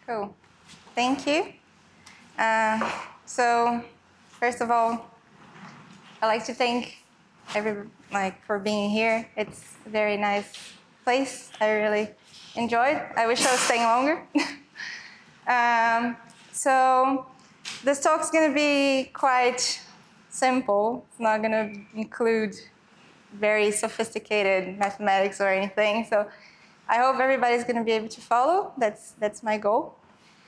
Cool. Thank you. So, first of all, I'd like to thank everyone for being here. It's a very nice place. I really enjoyed. I wish I was staying longer. So, this talk's going to be quite simple. It's not going to include very sophisticated mathematics or anything. So, I hope everybody's going to be able to follow. That's my goal.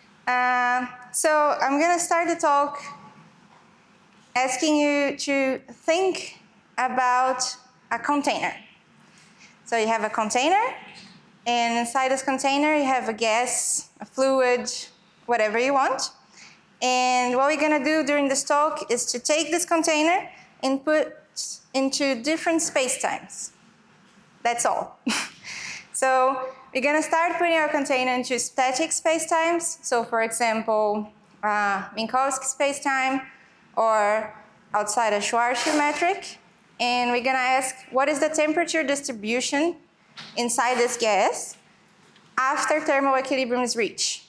So I'm going to start the talk asking you to think about a container. So you have a container, and inside this container you have a gas, a fluid, whatever you want. And what we're going to do during this talk is to take this container and put into different spacetimes. That's all. So we're going to start putting our container into static spacetimes. So for example, Minkowski spacetime or outside of Schwarzschild metric. And we're going to ask, what is the temperature distribution inside this gas after thermal equilibrium is reached?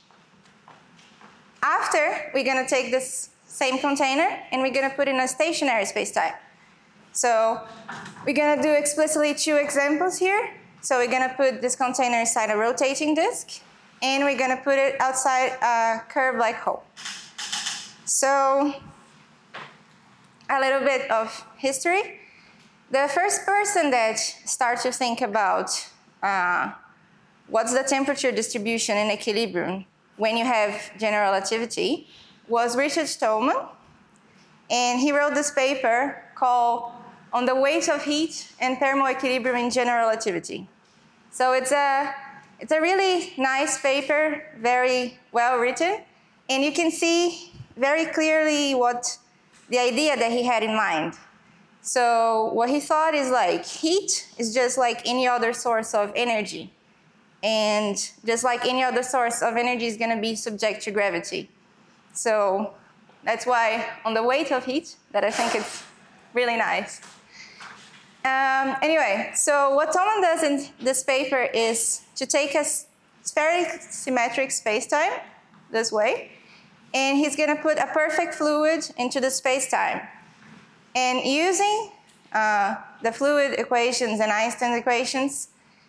After, we're going to take this same container and we're going to put it in a stationary spacetime. So we're going to do explicitly two examples here. So we're going to put this container inside a rotating disk, and we're going to put it outside a curved black hole. So a little bit of history. The first person that started to think about what's the temperature distribution in equilibrium when you have general relativity was Richard Stallman. And he wrote this paper called On the Weight of Heat and Thermal Equilibrium in General Relativity. So it's a really nice paper, very well written, and you can see very clearly what the idea that he had in mind. So what he thought is like heat is just like any other source of energy. And just like any other source of energy is going to be subject to gravity. So that's why on the weight of heat that I think it's really nice. Anyway, so what Tolman does in this paper is to take a spherical symmetric spacetime this way, and he's going to put a perfect fluid into the spacetime. And using the fluid equations and Einstein's equations,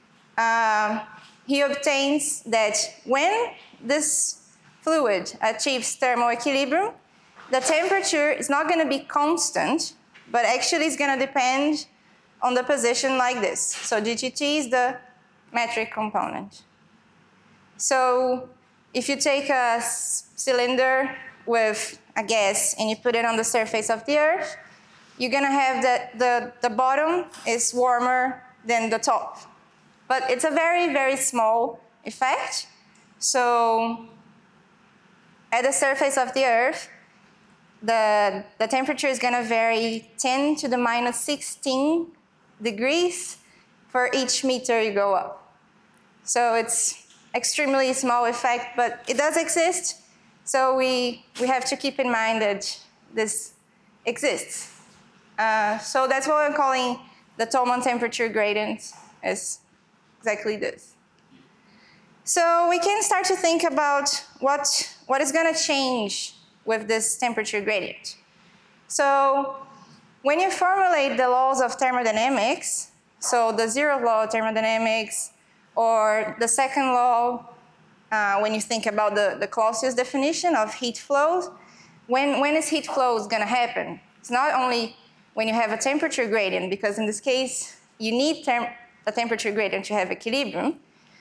he obtains that when this fluid achieves thermal equilibrium, the temperature is not going to be constant, but actually it's going to depend on the position like this. So dGt is the metric component. So if you take a cylinder with a gas and you put it on the surface of the Earth, you're going to have that the bottom is warmer than the top. But it's a very, very small effect. So at the surface of the Earth, the temperature is going to vary 10 to the minus 16 degrees for each meter you go up. So it's extremely small effect, but it does exist. So we have to keep in mind that this exists. So that's what I'm calling the Tolman temperature gradient, is exactly this. So we can start to think about what is going to change with this temperature gradient. So when you formulate the laws of thermodynamics, so the zeroth law of thermodynamics, or the second law, when you think about the Clausius definition of heat flows, when is heat flows going to happen? It's not only when you have a temperature gradient, because in this case, you need a temperature gradient to have equilibrium.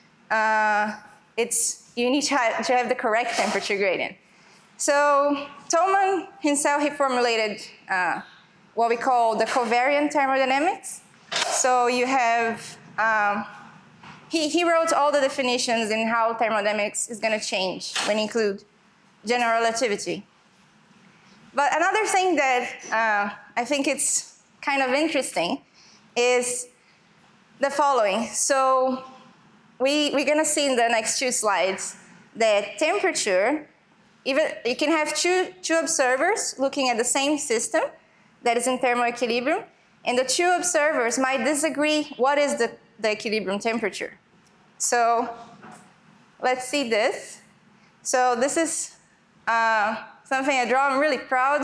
You need to have the correct temperature gradient. So Tolman himself, he formulated what we call the covariant thermodynamics. So you have, he wrote all the definitions in how thermodynamics is going to change when you include general relativity. But another thing that I think it's kind of interesting is the following. So we're going to see in the next two slides that temperature, even you can have two observers looking at the same system that is in thermal equilibrium, and the two observers might disagree what is the equilibrium temperature. So let's see this. So this is something I draw. I'm really proud.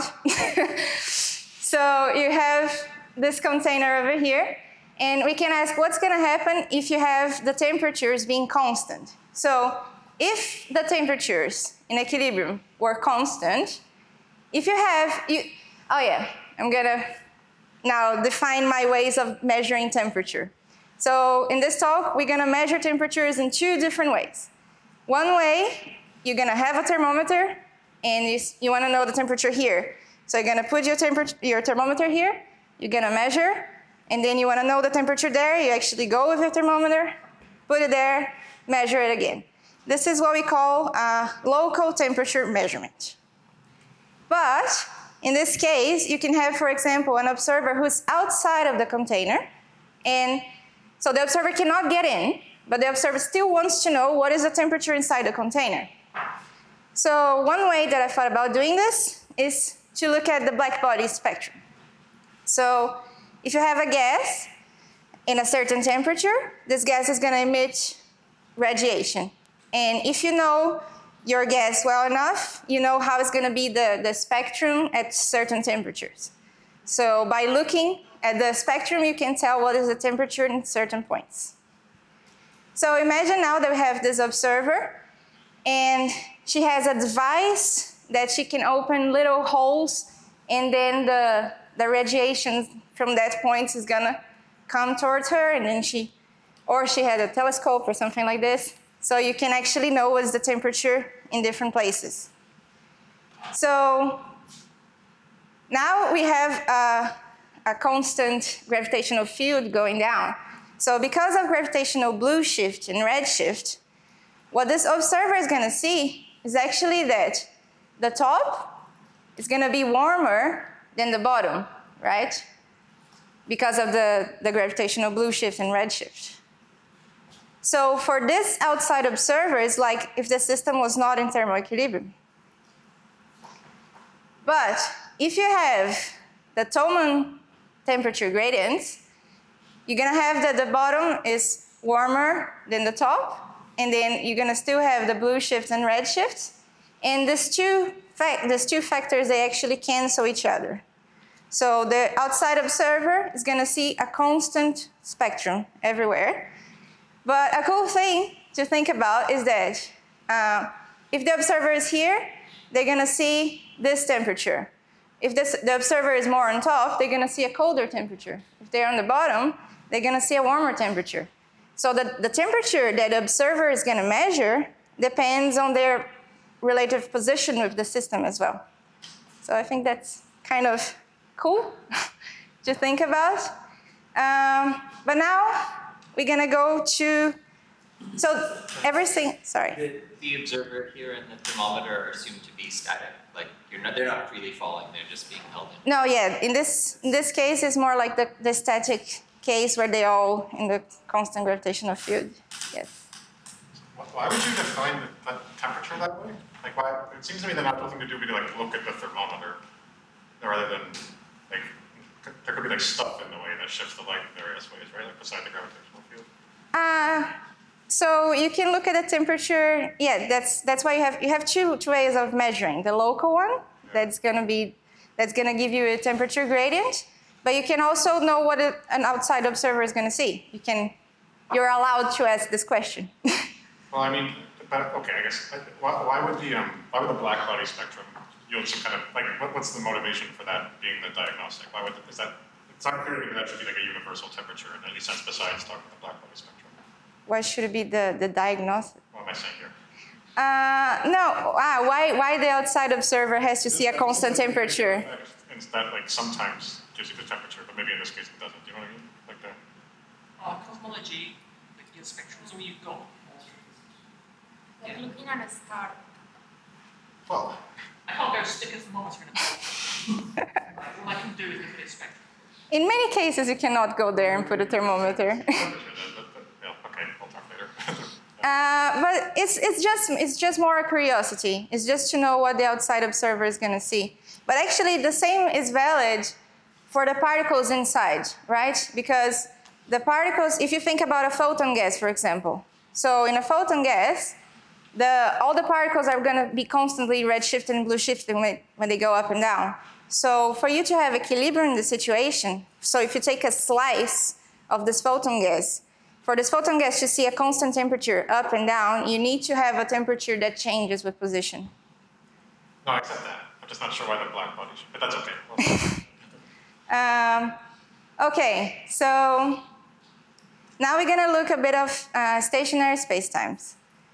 So you have this container over here, and we can ask what's going to happen if you have the temperatures being constant. So if the temperatures in equilibrium were constant, if you have, oh yeah, I'm going to now define my ways of measuring temperature. So in this talk, we're going to measure temperatures in two different ways. One way, you're going to have a thermometer, and you want to know the temperature here. So you're going to put your thermometer here, you're going to measure, and then you want to know the temperature there, you actually go with your thermometer, put it there, measure it again. This is what we call local temperature measurement. But in this case, you can have, for example, an observer who's outside of the container, and so the observer cannot get in, but the observer still wants to know what is the temperature inside the container. So one way that I thought about doing this is to look at the black body spectrum. So if you have a gas in a certain temperature, this gas is going to emit radiation. And if you know your gas well enough, you know how it's going to be the spectrum at certain temperatures. So by looking at the spectrum, you can tell what is the temperature in certain points. So imagine now that we have this observer, and she has a device that she can open little holes, and then the radiation from that point is gonna come towards her, and then she had a telescope or something like this. So you can actually know what's the temperature in different places. So now we have a constant gravitational field going down. So because of gravitational blue shift and red shift, what this observer is going to see is actually that the top is going to be warmer than the bottom, right? Because of the gravitational blue shift and red shift. So for this outside observer, it's like if the system was not in thermal equilibrium. But if you have the Thomann temperature gradients, you're going to have that the bottom is warmer than the top, and then you're going to still have the blue shift and red shift. And these two factors, they actually cancel each other. So the outside observer is going to see a constant spectrum everywhere. But a cool thing to think about is that if the observer is here, they're going to see this temperature. If the observer is more on top, they're going to see a colder temperature. If they're on the bottom, they're going to see a warmer temperature. So the temperature that the observer is going to measure depends on their relative position with the system as well. So I think that's kind of cool to think about. But now we're going to go to, so everything, sorry. The observer here and the thermometer are assumed to be static. Like they're not freely falling, they're just being held in. No, yeah, in this case, it's more like the static case where they're all in the constant gravitational field. Yes. Why would you define the temperature that way? Like, why? It seems to me that nothing to do would be like look at the thermometer, rather than like there could be like stuff in the way that shifts the light in various ways, right? Like beside the gravitational field. So you can look at the temperature. Yeah, that's why you have two ways of measuring. The local one, that's gonna give you a temperature gradient, but you can also know what an outside observer is gonna see. You're allowed to ask this question. Well, I mean, but okay, I guess why would the black body spectrum yield some kind of like what's the motivation for that being the diagnostic? Why would it's not clear to me that should be like a universal temperature in any sense besides talking about the black body spectrum. Why should it be the diagnostic? What am I saying here? No. Why the outside observer has to see a constant temperature? And that like sometimes gives you the temperature, but maybe in this case it doesn't. Do you know what I mean? Like the cosmology, like your spectrums, you've got. Like looking at a star. well. I can't go stick a thermometer in a bowl. All I can do is look at its spectrum. In many cases, you cannot go there and put a thermometer. Okay, I'll talk later. But it's just more a curiosity. It's just to know what the outside observer is going to see. But actually, the same is valid for the particles inside, right? Because the particles, if you think about a photon gas, for example. So in a photon gas, all the particles are going to be constantly redshifted and blue shifted when they go up and down. So for you to have equilibrium in the situation, so if you take a slice of this photon gas, for this photon gas to see a constant temperature up and down, you need to have a temperature that changes with position. No, I accept that. I'm just not sure why the black body should, but that's okay. Okay, so now we're going to look a bit of stationary spacetimes.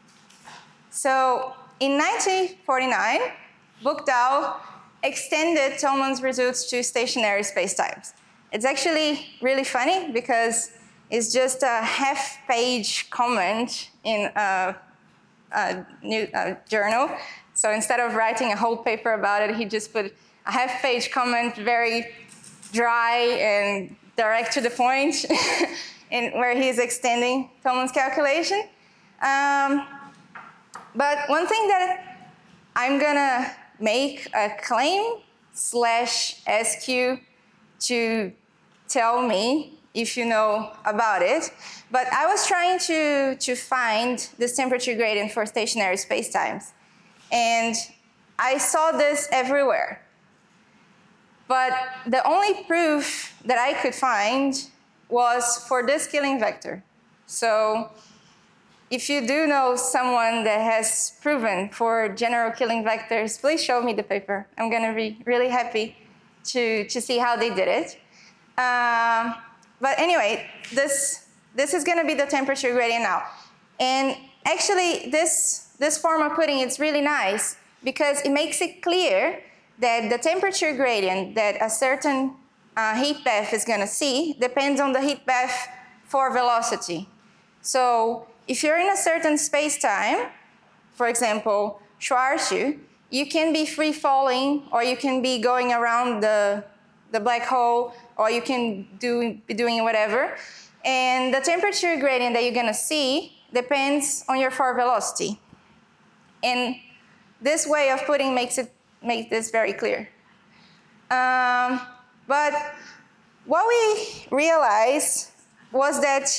So in 1949, Buchdahl extended Thoman's results to stationary spacetimes. It's actually really funny because it's just a half-page comment in a journal. So instead of writing a whole paper about it, he just put a half-page comment, very dry and direct to the point, where he's extending Thoman's calculation. But one thing that I'm gonna make a claim / ask you to tell me if you know about it. But I was trying to find this temperature gradient for stationary spacetimes. And I saw this everywhere. But the only proof that I could find was for this Killing vector. So if you do know someone that has proven for general Killing vectors, please show me the paper. I'm going to be really happy to see how they did it. But anyway, this is going to be the temperature gradient now. And actually, this form of putting it's really nice because it makes it clear that the temperature gradient that a certain heat bath is going to see depends on the heat bath for velocity. So if you're in a certain space-time, for example, Schwarzschild, you can be free falling, or you can be going around the black hole, or you can be doing whatever. And the temperature gradient that you're going to see depends on your forward velocity. And this way of putting makes this very clear. But what we realized was that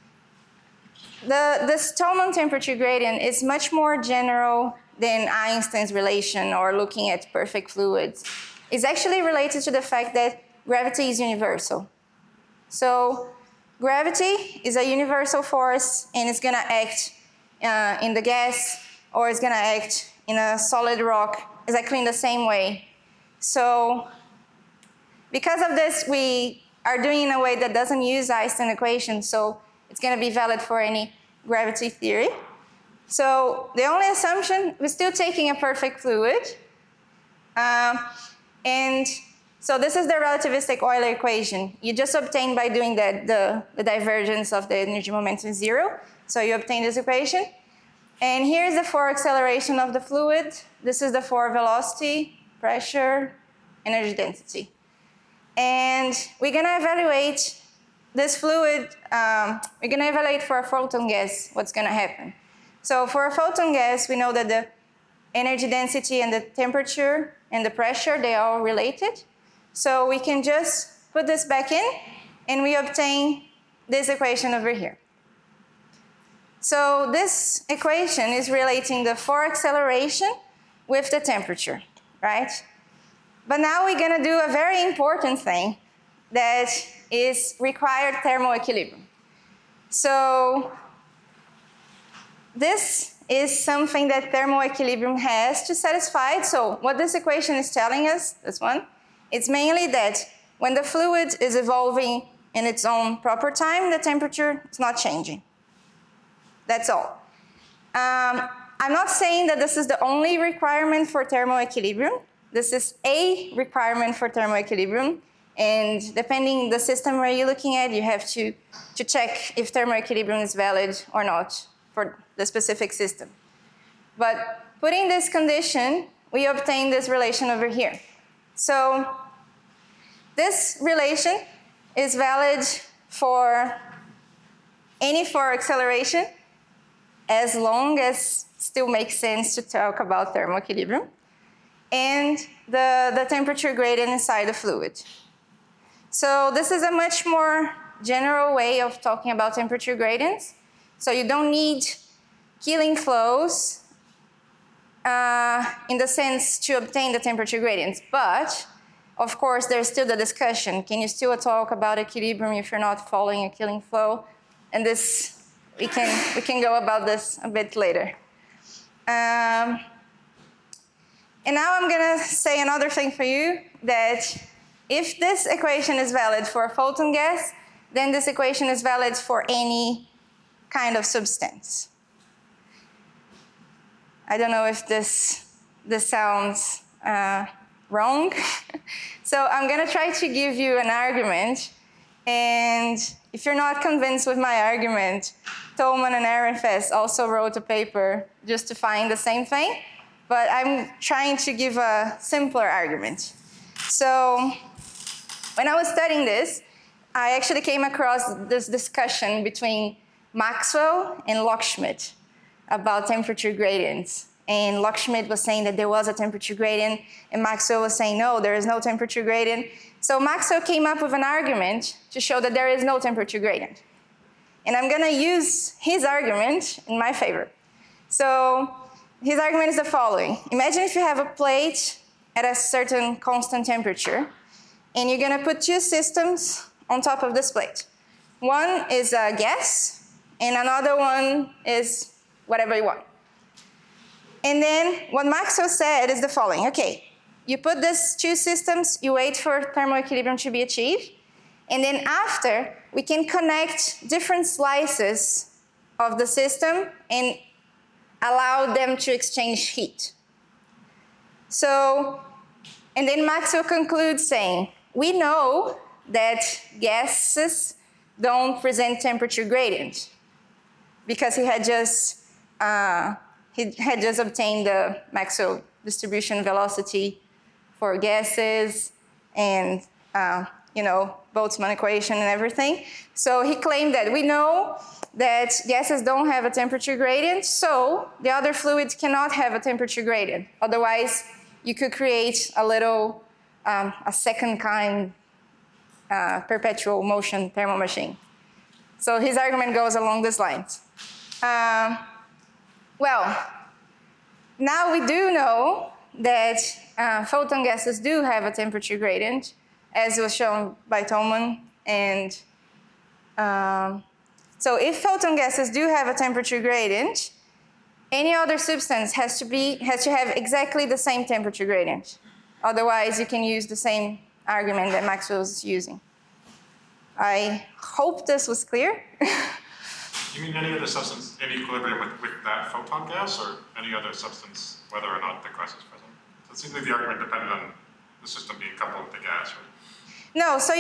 this Thoman temperature gradient is much more general than Einstein's relation or looking at perfect fluids. It's actually related to the fact that gravity is universal. So gravity is a universal force, and it's going to act in the gas, or it's going to act in a solid rock exactly in the same way. So because of this, we are doing it in a way that doesn't use Einstein equations, so it's going to be valid for any gravity theory. So the only assumption, we're still taking a perfect fluid. And so this is the relativistic Euler equation. You just obtain by doing that the divergence of the energy momentum 0. So you obtain this equation. And here's the forward acceleration of the fluid. This is the forward velocity, pressure, energy density. And we're going to evaluate this fluid. We're going to evaluate for a photon gas what's going to happen. So for a photon gas, we know that the energy density and the temperature and the pressure, they are all related. So we can just put this back in, and we obtain this equation over here. So this equation is relating the forward acceleration with the temperature, right? But now we're going to do a very important thing that is required thermal equilibrium. So this is something that thermal equilibrium has to satisfy it. So what this equation is telling us, this one, it's mainly that when the fluid is evolving in its own proper time, the temperature is not changing. That's all. I'm not saying that this is the only requirement for thermal equilibrium. This is a requirement for thermal equilibrium. And depending the system where you're looking at, you have to check if thermal equilibrium is valid or not for the specific system. But putting this condition, we obtain this relation over here. So this relation is valid for any forward acceleration, as long as it still makes sense to talk about thermal equilibrium, and the temperature gradient inside the fluid. So this is a much more general way of talking about temperature gradients. So you don't need Killing flows in the sense to obtain the temperature gradients. But, of course, there's still the discussion. Can you still talk about equilibrium if you're not following a Killing flow? And this, we can go about this a bit later. And now I'm going to say another thing for you, that if this equation is valid for a photon gas, then this equation is valid for any kind of substance. I don't know if this sounds wrong. So I'm going to try to give you an argument. And if you're not convinced with my argument, Tolman and Ehrenfest also wrote a paper justifying the same thing. But I'm trying to give a simpler argument. So when I was studying this, I actually came across this discussion between Maxwell and Lockschmidt about temperature gradients. And Lockschmidt was saying that there was a temperature gradient, and Maxwell was saying, no, there is no temperature gradient. So Maxwell came up with an argument to show that there is no temperature gradient. And I'm going to use his argument in my favor. So his argument is the following. Imagine if you have a plate at a certain constant temperature, and you're going to put two systems on top of this plate. One is a gas, and another one is whatever you want. And then what Maxwell said is the following. Okay, you put these two systems, you wait for thermal equilibrium to be achieved, and then after, we can connect different slices of the system and allow them to exchange heat. So, and then Maxwell concludes saying, we know that gases don't present temperature gradient, because he had just obtained the Maxwell distribution velocity for gases and Boltzmann equation and everything. So he claimed that we know that gases don't have a temperature gradient, so the other fluids cannot have a temperature gradient. Otherwise, you could create a little, a second kind perpetual motion thermal machine. So his argument goes along these lines. Well, now we do know that photon gases do have a temperature gradient, as was shown by Tolman. And so if photon gases do have a temperature gradient, any other substance has to have exactly the same temperature gradient. Otherwise, you can use the same argument that Maxwell was using. I hope this was clear. You mean any other substance in equilibrium with that photon gas, or any other substance, whether or not the gas is present? So it seems like the argument depended on the system being coupled with the gas, right? No, so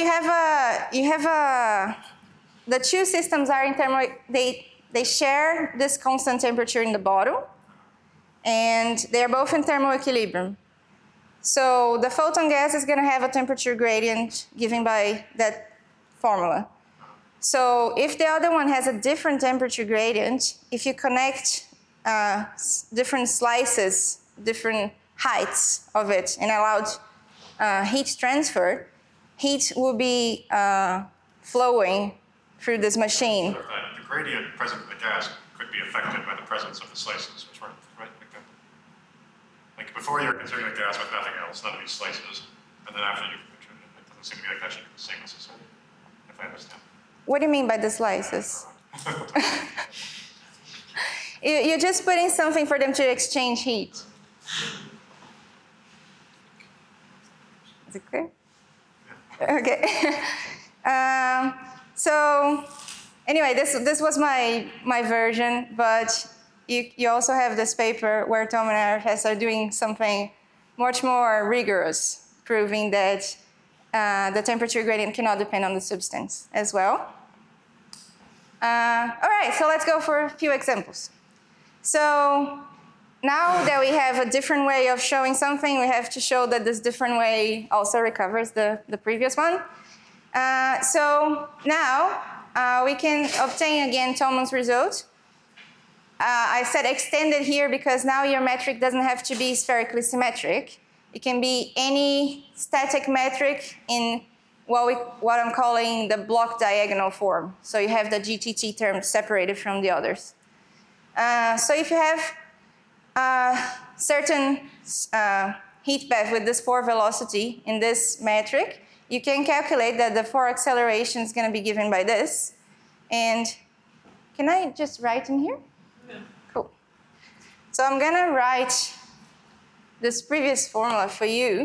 the two systems are in thermal, they share this constant temperature in the bottle, and they're both in thermal equilibrium. So the photon gas is going to have a temperature gradient given by that formula. So if the other one has a different temperature gradient, if you connect different slices, different heights of it, and allowed heat transfer, heat will be flowing through this machine. So the gradient present in the gas could be affected by the presence of the slices, which weren't, right? Like before you're considering a gas with nothing else, none of these slices, and then after you've treated it, it doesn't seem to be like that should be the same necessarily, if I understand. What do you mean by the slices? You're just putting something for them to exchange heat. Is it clear? Yeah. Okay. So anyway, this was my version, but you also have this paper where Tom and Ehrenfest are doing something much more rigorous, proving that the temperature gradient cannot depend on the substance as well. All right, so let's go for a few examples. So now that we have a different way of showing something, we have to show that this different way also recovers the previous one. So now we can obtain again Tolman's result. I said extended here because now your metric doesn't have to be spherically symmetric. It can be any static metric in what I'm calling the block diagonal form. So you have the GTT term separated from the others. So if you have a certain heat path with this 4 velocity in this metric, you can calculate that the 4 acceleration is going to be given by this. And can I just write in here? Yeah. Cool. So I'm going to write this previous formula for you.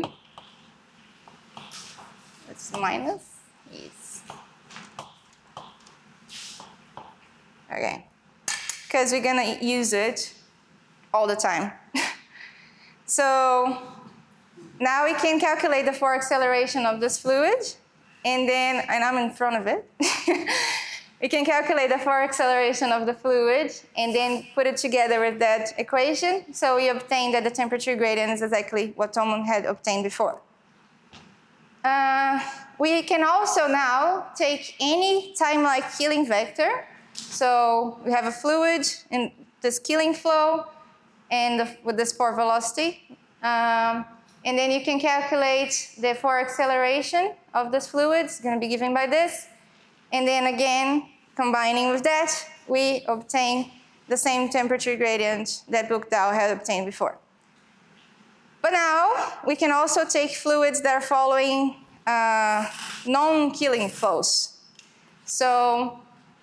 It's minus. Yes. Okay. Because we're going to use it all the time. So now we can calculate the 4 acceleration of this fluid, and I'm in front of it. We can calculate the 4 acceleration of the fluid and then put it together with that equation. So we obtain that the temperature gradient is exactly what Tom had obtained before. We can also now take any time-like Killing vector. So we have a fluid in this Killing flow and with this 4 velocity. And then you can calculate the 4 acceleration of this fluid. It's going to be given by this. And then again, combining with that, we obtain the same temperature gradient that Buchdahl had obtained before. But now, we can also take fluids that are following non-Killing flows. So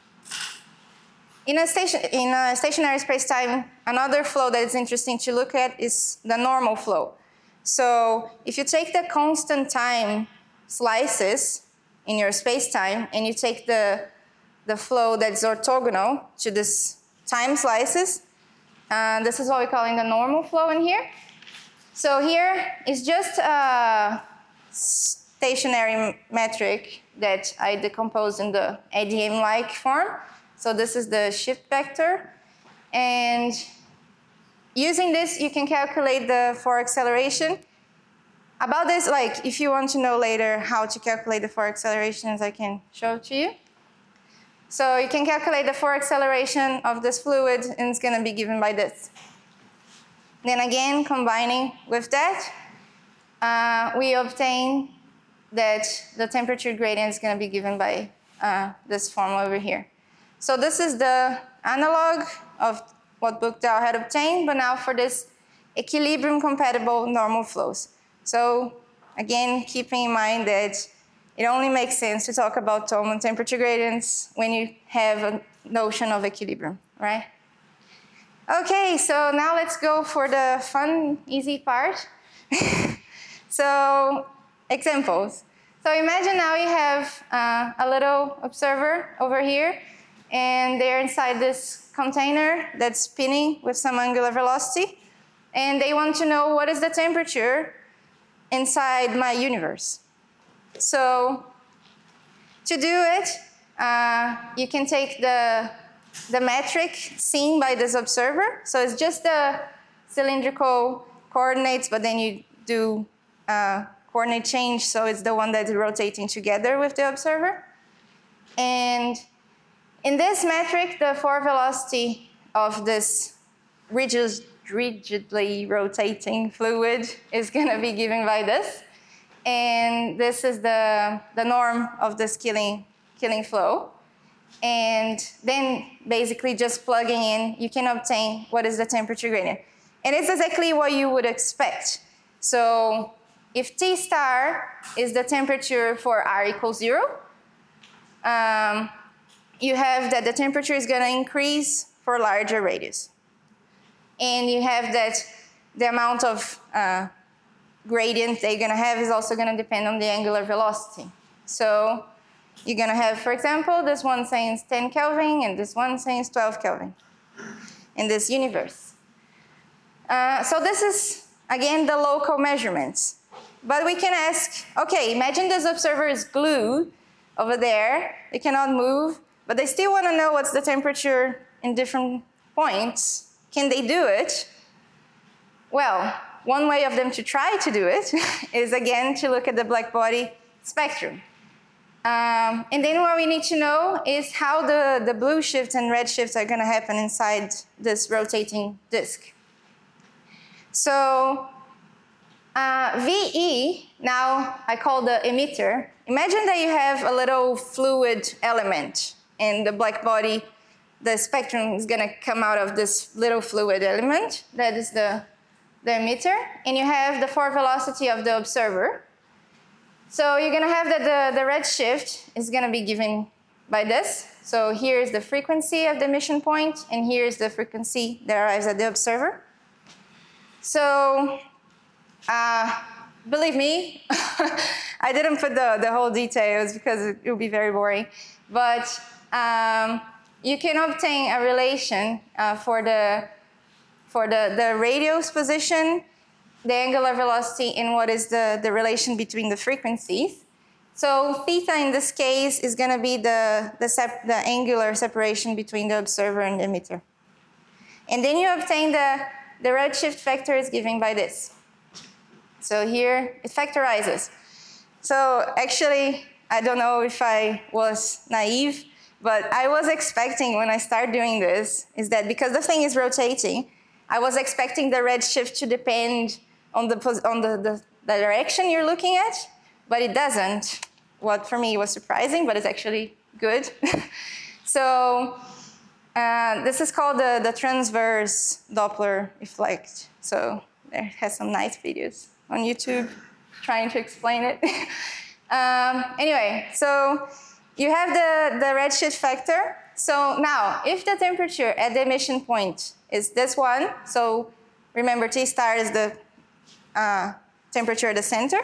in a stationary space-time, another flow that is interesting to look at is the normal flow. So if you take the constant time slices in your space-time and you take the flow that's orthogonal to this time slices, this is what we're calling the normal flow in here. So here is just a stationary metric that I decomposed in the ADM-like form. So this is the shift vector. And using this, you can calculate the 4 acceleration. About this, like, if you want to know later how to calculate the 4 accelerations, I can show it to you. So you can calculate the 4 acceleration of this fluid, and it's going to be given by this. Then again, combining with that, we obtain that the temperature gradient is going to be given by this formula over here. So this is the analog of what Buchdahl had obtained, but now for this equilibrium-compatible normal flows. So again, keeping in mind that it only makes sense to talk about Thomson temperature gradients when you have a notion of equilibrium, right? Okay, so now let's go for the fun, easy part. So examples. So imagine now you have a little observer over here, and they're inside this container that's spinning with some angular velocity, and they want to know what is the temperature inside my universe. So to do it, you can take the metric seen by this observer. So it's just the cylindrical coordinates, but then you do coordinate change, so it's the one that's rotating together with the observer. And in this metric, the 4 velocity of this rigidly rotating fluid is going to be given by this. And this is the norm of this killing flow. And then basically just plugging in, you can obtain what is the temperature gradient. And it's exactly what you would expect. So if T star is the temperature for R equals 0, you have that the temperature is going to increase for larger radius. And you have that the amount of gradient they're going to have is also going to depend on the angular velocity. So you're going to have, for example, this one saying 10 Kelvin and this one saying 12 Kelvin in this universe. So this is, again, the local measurements. But we can ask, okay, imagine this observer is glued over there. It cannot move, but they still want to know what's the temperature in different points. Can they do it? Well, one way of them to try to do it is, again, to look at the black body spectrum. And then what we need to know is how the blue shifts and red shifts are going to happen inside this rotating disk. So VE, now I call the emitter. Imagine that you have a little fluid element in the black body the spectrum is going to come out of this little fluid element. That is the emitter. And you have the forward velocity of the observer. So you're going to have that the redshift is going to be given by this. So here's the frequency of the emission point, and here's the frequency that arrives at the observer. So believe me, I didn't put the whole details because it would be very boring. But you can obtain a relation for the radios position, the angular velocity, and what is the relation between the frequencies. So theta in this case is going to be the angular separation between the observer and the emitter. And then you obtain the redshift factor is given by this. So here it factorizes. So actually, I don't know if I was naive, but I was expecting when I start doing this is that because the thing is rotating, I was expecting the redshift to depend on the direction you're looking at, but it doesn't. What for me was surprising, but it's actually good. So this is called the transverse Doppler effect. So there has some nice videos on YouTube trying to explain it. Anyway, so you have the redshift factor. So now, if the temperature at the emission point is this one, so remember T star is the temperature at the center.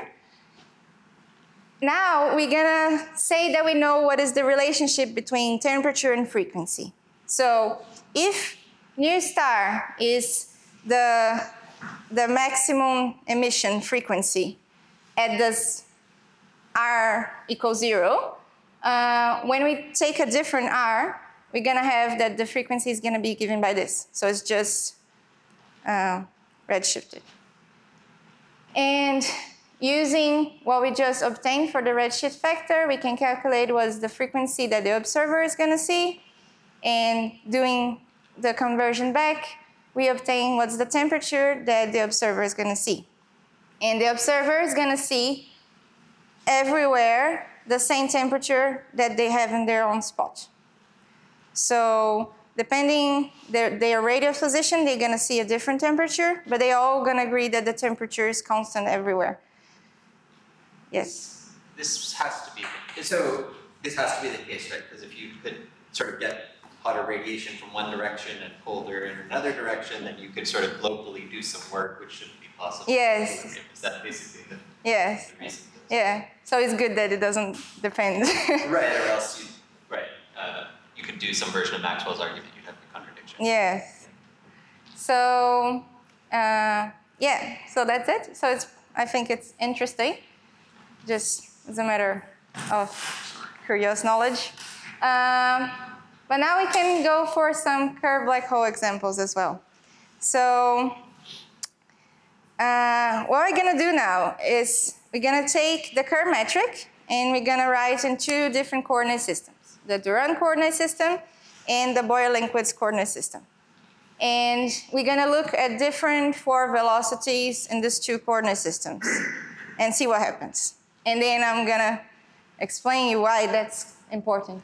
Now we're gonna say that we know what is the relationship between temperature and frequency. So if nu star is the maximum emission frequency at this R equals 0, when we take a different R, we're gonna have that the frequency is gonna be given by this. So it's just redshifted. And using what we just obtained for the redshift factor, we can calculate what's the frequency that the observer is gonna see. And doing the conversion back, we obtain what's the temperature that the observer is gonna see. And the observer is gonna see everywhere the same temperature that they have in their own spot. So depending their radial position, they're gonna see a different temperature, but they all gonna agree that the temperature is constant everywhere. Yes? This has to be the case, right? Because if you could sort of get hotter radiation from one direction and colder in another direction, then you could sort of locally do some work, which shouldn't be possible. Yes. Is that basically the reason? Yeah. So it's good that it doesn't depend. Right, or else you could do some version of Maxwell's argument, you'd have a contradiction. Yes. So, yeah, so that's it. So I think it's interesting, just as a matter of curious knowledge. But now we can go for some curved black hole examples as well. So what we're gonna do now is we're gonna take the curve metric and we're gonna write in two different coordinate systems, the Durand coordinate system and the Boyer-Lindquist coordinate system. And we're gonna look at different forward velocities in these two coordinate systems and see what happens. And then I'm gonna explain you why that's important.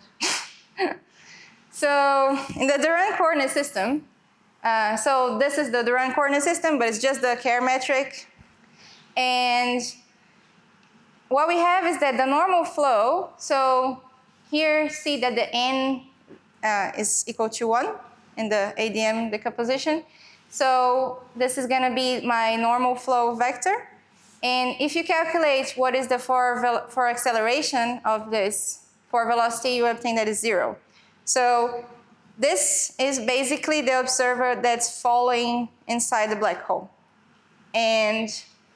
So in the Durand coordinate system, so this is the Durand coordinate system, but it's just the Kerr metric. And what we have is that the normal flow, so here see that the n is equal to 1 in the ADM decomposition. So this is gonna be my normal flow vector. And if you calculate what is the for acceleration of this for velocity, you obtain that is 0. So this is basically the observer that's falling inside the black hole. And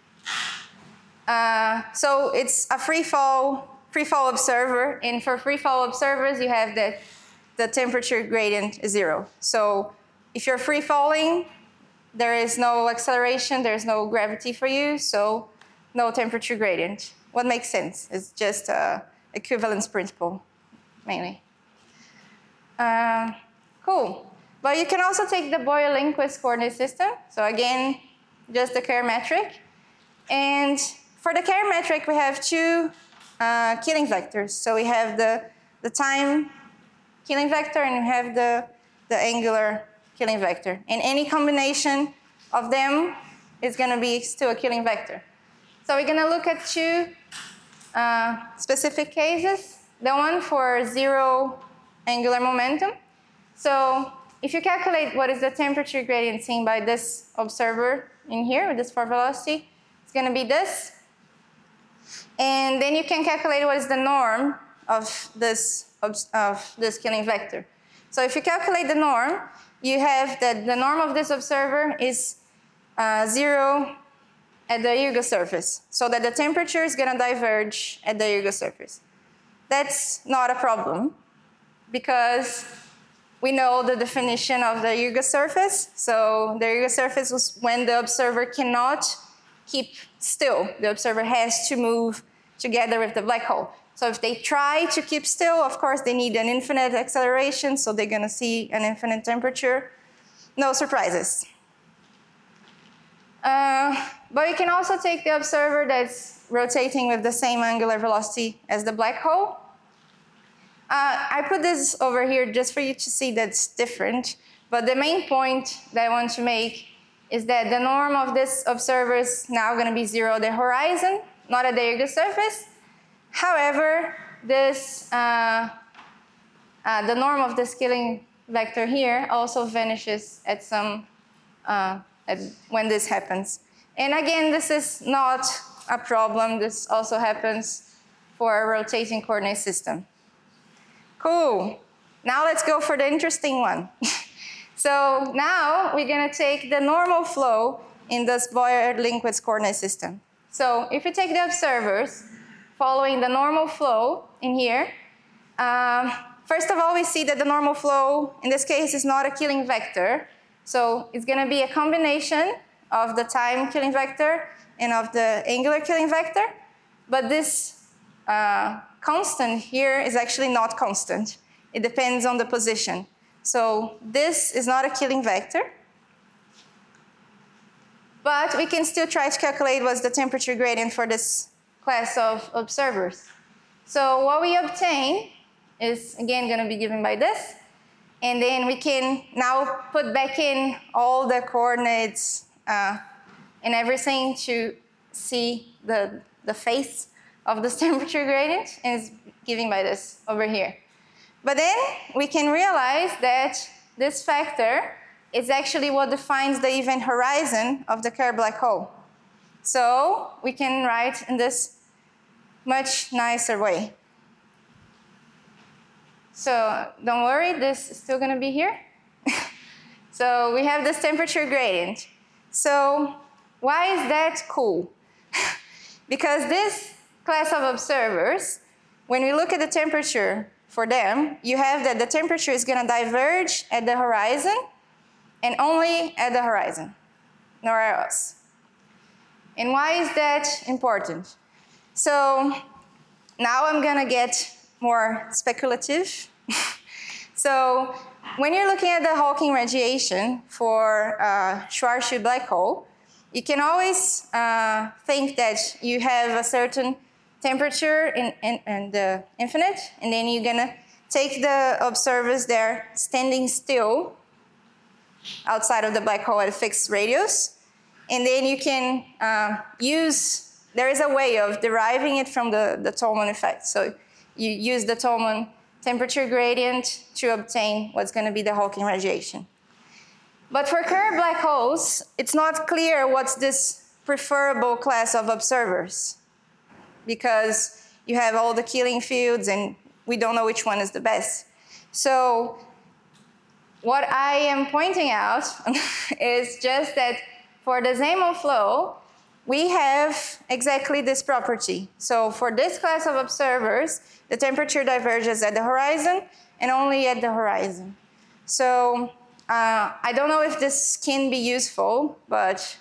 so it's a free fall observer. And for free fall observers, you have that the temperature gradient is 0. So if you're free falling, there is no acceleration, there's no gravity for you, so no temperature gradient. What makes sense? It's just equivalence principle, mainly. Cool. But you can also take the Boyer-Lindquist coordinate system. So again, just the Kerr metric. And for the Kerr metric, we have two killing vectors. So we have the time killing vector and we have the the angular killing vector. And any combination of them is going to be still a killing vector. So we're going to look at two specific cases. The one for zero angular momentum. So if you calculate what is the temperature gradient seen by this observer in here with this 4 velocity, it's going to be this. And then you can calculate what is the norm of this killing vector. So if you calculate the norm, you have that the norm of this observer is 0 at the Iriga surface, so that the temperature is going to diverge at the Iriga surface. That's not a problem, because we know the definition of the Iriga surface. So the Iriga surface was when the observer cannot keep still. The observer has to move together with the black hole. So if they try to keep still, of course, they need an infinite acceleration, so they're going to see an infinite temperature. No surprises. But you can also take the observer that's rotating with the same angular velocity as the black hole. I put this over here just for you to see that's different. But the main point that I want to make is that the norm of this observer is now going to be 0 at the horizon, not at the Iriga surface. However, this, the norm of this killing vector here also vanishes at some when this happens. And again, this is not a problem. This also happens for a rotating coordinate system. Cool. Now let's go for the interesting one. So now we're going to take the normal flow in this Boyer-Lindquist coordinate system. So if you take the observers following the normal flow in here, first of all, we see that the normal flow in this case is not a killing vector. So it's going to be a combination of the time killing vector and of the angular killing vector. But this constant here is actually not constant. It depends on the position. So this is not a killing vector. But we can still try to calculate what's the temperature gradient for this class of observers. So what we obtain is, again, going to be given by this. And then we can now put back in all the coordinates and everything to see the face of this temperature gradient, and it's given by this over here. But then we can realize that this factor is actually what defines the event horizon of the Kerr black hole. So we can write in this much nicer way. So don't worry, this is still going to be here. So we have this temperature gradient. So why is that cool? Because this class of observers, when we look at the temperature for them, you have that the temperature is going to diverge at the horizon and only at the horizon, nowhere else. And why is that important? So now I'm going to get more speculative. So when you're looking at the Hawking radiation for Schwarzschild black hole, you can always think that you have a certain temperature in the infinite, and then you're going to take the observers there standing still outside of the black hole at a fixed radius, and then you can there is a way of deriving it from the Tolman effect. So you use the Tolman temperature gradient to obtain what's going to be the Hawking radiation. But for Kerr black holes, it's not clear what's this preferable class of observers, because you have all the killing fields and we don't know which one is the best. So what I am pointing out is just that for the Zeeman flow, we have exactly this property. So for this class of observers, the temperature diverges at the horizon and only at the horizon. So I don't know if this can be useful, but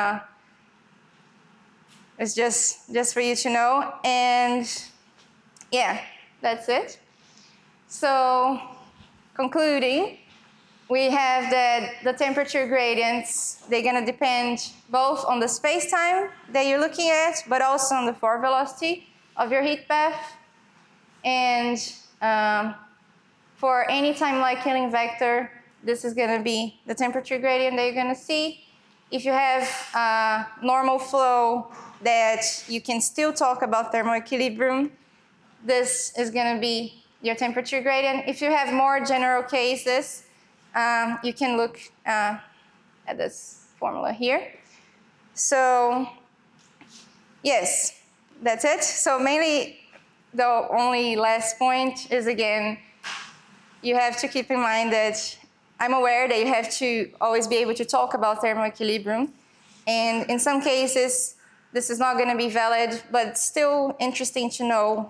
it's just for you to know. And yeah, that's it. So concluding, we have that the temperature gradients, they're going to depend both on the space-time that you're looking at, but also on the forward velocity of your heat path. And for any time-like killing vector, this is going to be the temperature gradient that you're going to see. If you have a normal flow that you can still talk about thermal equilibrium, this is going to be your temperature gradient. If you have more general cases, you can look at this formula here. So, yes, that's it. So mainly, the only last point is, again, you have to keep in mind that I'm aware that you have to always be able to talk about thermal equilibrium. And in some cases, this is not going to be valid, but it's still interesting to know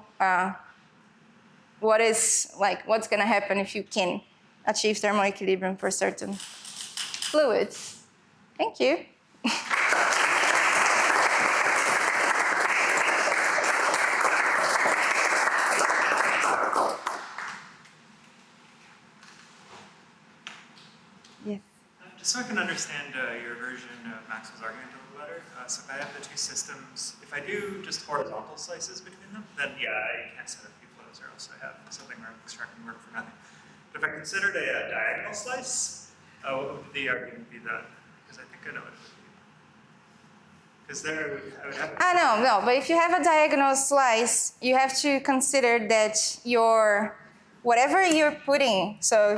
what's going to happen if you can achieve thermal equilibrium for certain fluids. Thank you. Yes. Just so I can understand your version of Maxwell's argument a little better. So if I have the two systems, if I do just horizontal slices between them, then yeah, I can't set up few flows, or else I have something where I'm extracting work for nothing. But if I considered a diagonal slice, what would the argument be then? Because I think I know what it would be. Because there I would have. No, but if you have a diagonal slice, you have to consider that whatever you're putting, so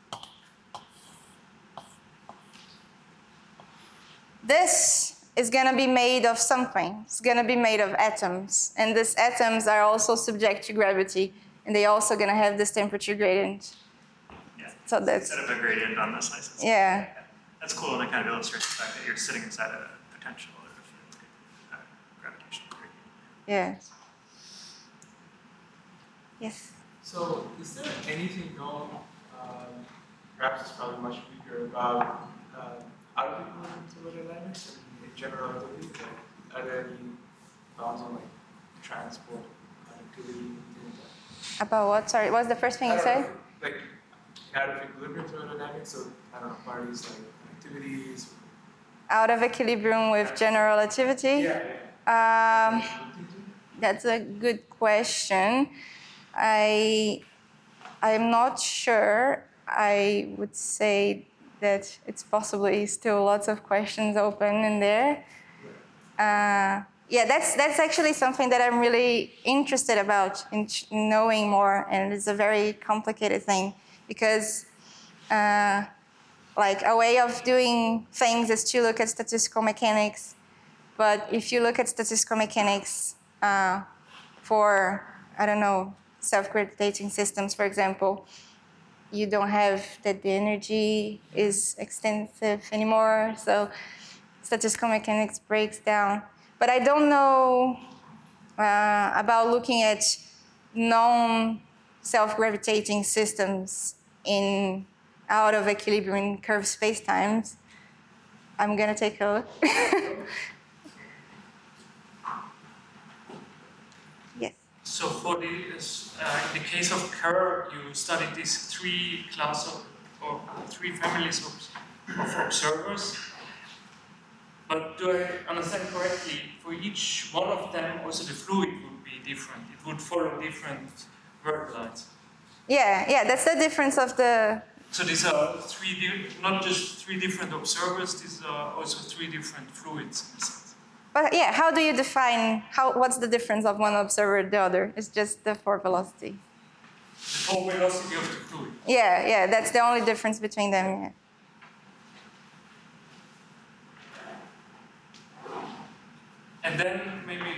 this is going to be made of something. It's going to be made of atoms. And these atoms are also subject to gravity. And they're also going to have this temperature gradient. Yeah. So that's, instead of a gradient on the slices. yeah. That's cool, and it kind of illustrates the fact that you're sitting inside a potential or gravitational gradient. Yeah. Yes. So, is there anything known, perhaps it's probably much weaker, about out-of-equilibrium fluid dynamics and in general relativity? Are there any laws on like transport, conductivity, things like that? About what? Sorry, what's the first thing you said? Like out-of-equilibrium thermodynamics, so I don't know, parties like activities. Out of equilibrium with general relativity? Yeah. That's a good question. I'm not sure. I would say that it's possibly still lots of questions open in there. Yeah, that's actually something that I'm really interested about in knowing more, and it's a very complicated thing because like a way of doing things is to look at statistical mechanics, but if you look at statistical mechanics for, I don't know, self-gravitating systems, for example, you don't have that the energy is extensive anymore, so statistical mechanics breaks down. But I don't know about looking at non-self-gravitating systems in out of equilibrium curved spacetimes. I'm gonna take a look. Yes. So for the in the case of Kerr, you studied these three families of observers. But do I understand correctly? For each one of them, also the fluid would be different. It would follow different work lines. Yeah, that's the difference of the. So these are not just three different observers. These are also three different fluids in a sense. But yeah, how do you define what's the difference of one observer and the other? It's just the forward velocity. The forward velocity of the fluid. Yeah, that's the only difference between them. Yeah. And then maybe,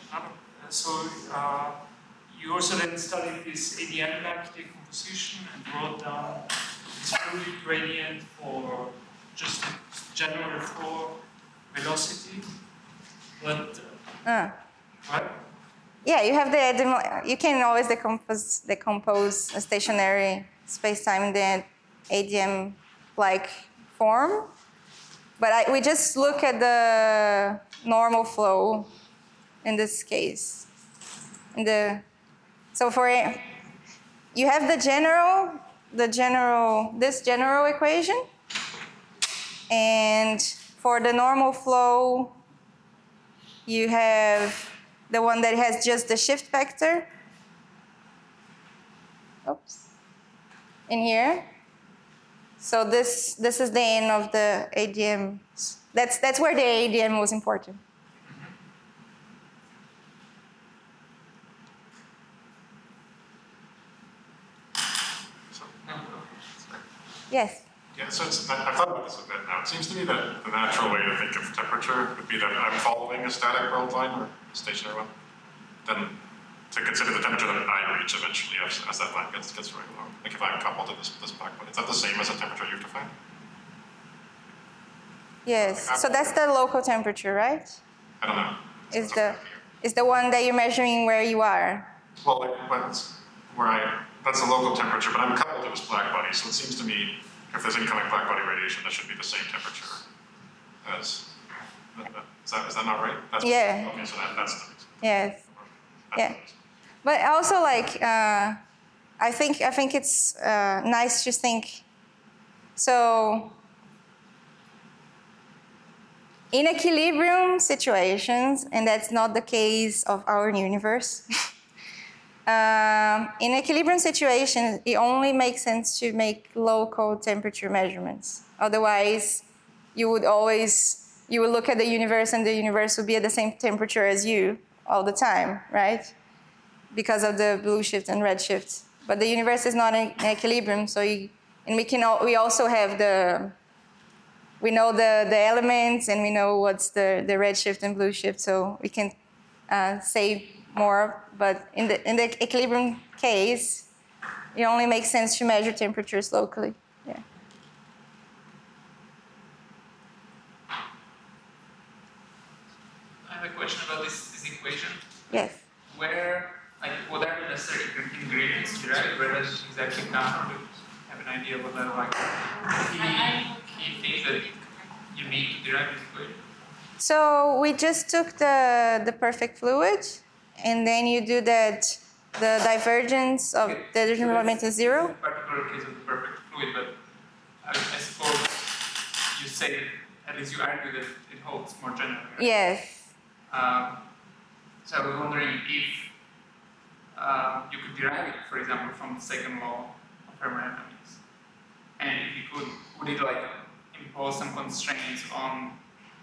you also then studied this ADM-like decomposition and wrote down this fluid gradient for just the general flow velocity. But, right? Yeah, you have you can always decompose a stationary spacetime in the ADM-like form. But we just look at the normal flow in this case. So you have this general equation, and for the normal flow, you have the one that has just the shift vector. Oops. In here. So this is the end of the ADM. That's where the ADM was important. So, Yes. yeah, so I've thought about this a bit now. It seems to me that the natural way to think of temperature would be that I'm following a static world line or a stationary one. Then to consider the temperature that I reach eventually as that line gets very low. Like if I'm coupled to this black point, is that the same as the temperature you've defined? Yes. So that's the local temperature, right? I don't know. Is the one that you're measuring where you are. Well, like when it's that's the local temperature, but I'm coupled to this black body, so it seems to me if there's incoming black body radiation, that should be the same temperature as. Is that not right? Yeah. Okay, so that's the. Yes. Yeah. But also, like, I think it's nice to think. So, in equilibrium situations, and that's not the case of our universe. In equilibrium situations, it only makes sense to make local temperature measurements. Otherwise, you would look at the universe, and the universe would be at the same temperature as you all the time, right? Because of the blue shift and red shift. But the universe is not in equilibrium, so we also have we know the elements, and we know what's the red shift and blue shift, so we can say more. But in the equilibrium case, it only makes sense to measure temperatures locally. Yeah. I have a question about this equation. Yes. What are the necessary ingredients to derive? Where does it exactly come from? Do you have an idea what that like? Key things that you need to derive this equation? So we just took the perfect fluid, and then you do the divergence of the divergence is zero. In particular case of the perfect fluid, but I suppose you say that, at least you argue that it holds more generally. Right? Yes. So I was wondering if you could derive it, for example, from the second law of thermodynamics, and if you could, would it like impose some constraints on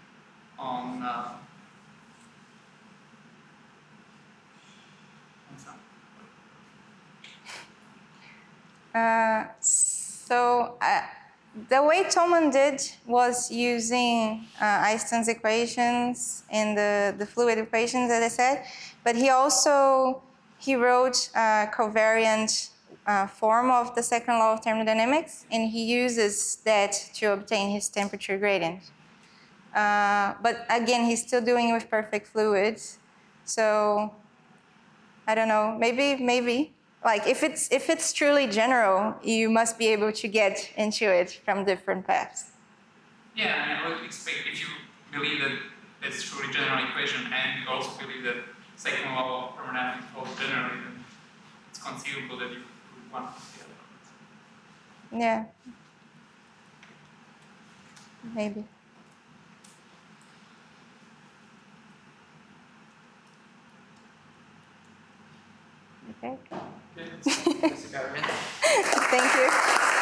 some? The way Thommen did was using Einstein's equations and the fluid equations, as I said, but he wrote a covariant form of the second law of thermodynamics, and he uses that to obtain his temperature gradient. But again, he's still doing it with perfect fluids, so I don't know. Maybe. Like if it's truly general, you must be able to get into it from different paths. Yeah, I would expect if you believe that that's truly general equation, and you also believe that second law of thermodynamics holds generally, then it's conceivable that you would want to see other. Yeah. Maybe. Okay. Thank you. Thank you.